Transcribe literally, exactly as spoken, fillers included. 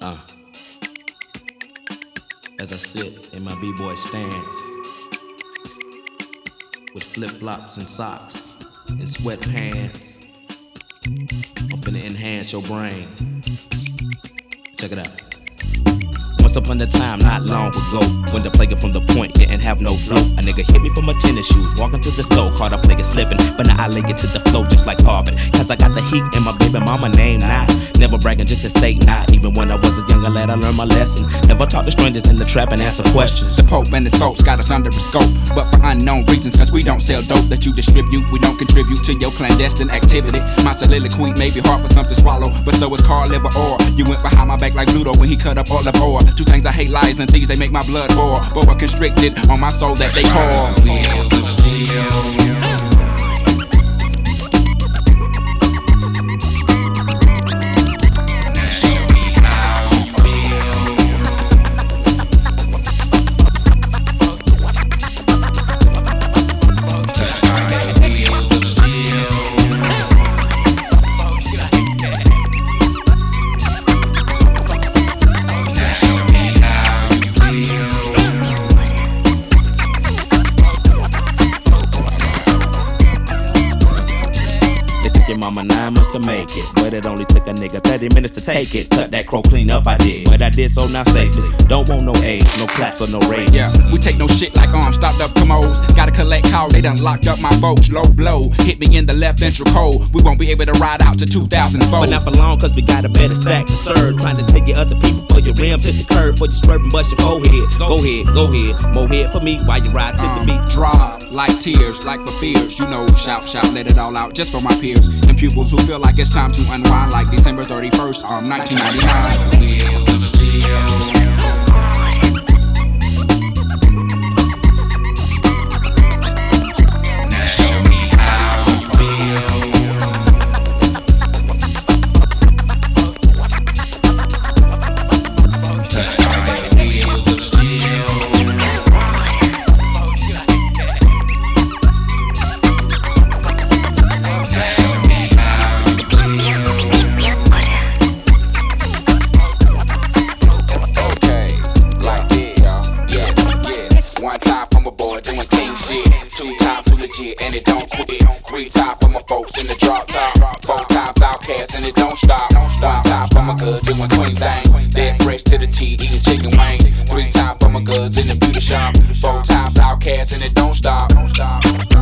Uh, as I sit in my b-boy stance with flip-flops and socks and sweatpants, I'm finna enhance your brain. Check it out. Once upon a time, not long ago, when the player from the point didn't have no flow, a nigga hit me from my tennis shoes, walking through the store, caught a player slipping, but now I lay it to the flow just like Harvard, cause I got the heat and my baby mama name now. Never bragging just to say not, even when I was a younger lad I learned my lesson. Never talk to strangers in the trap and answer questions. The Pope and his folks got us under a scope, but for unknown reasons, cause we don't sell dope that you distribute. We don't contribute to your clandestine activity. My soliloquy may be hard for some to swallow, but so is Carl Liver Orr. You went behind my back like Ludo when he cut up all of ore. Two things I hate, lies and thieves, they make my blood boil. But we're constricted on my soul that they call wheels of steel. Your mama nine months to make it, but it only took a nigga thirty minutes to take it. Cut that crow clean up, I did, but I did so now safely. Don't want no age, no claps or no ratings. Yeah, we take no shit like arms, stopped up commodes. Gotta collect call, they done locked up my folks. Low blow, hit me in the left ventral cold. We won't be able to ride out to two thousand four. But not for long, cause we got a better sack to serve. Trying to take your other people for your rims, hit the curve, for you swerving, bust your forehead. Go ahead, go ahead, more head for me while you ride to the beat. Drop like tears, like for fears. You know, shout, shout, let it all out just for my peers and pupils who feel like it's time to unwind, like December thirty-first, um, nineteen ninety-nine. Wheels of steel. And it don't quit. Three times for my folks in the drop top. Four times outcast and it don't stop. One time for my goods doing clean things. Dead fresh to the T, eating chicken wings. Three times for my goods in the beauty shop. Four times outcast and it don't stop.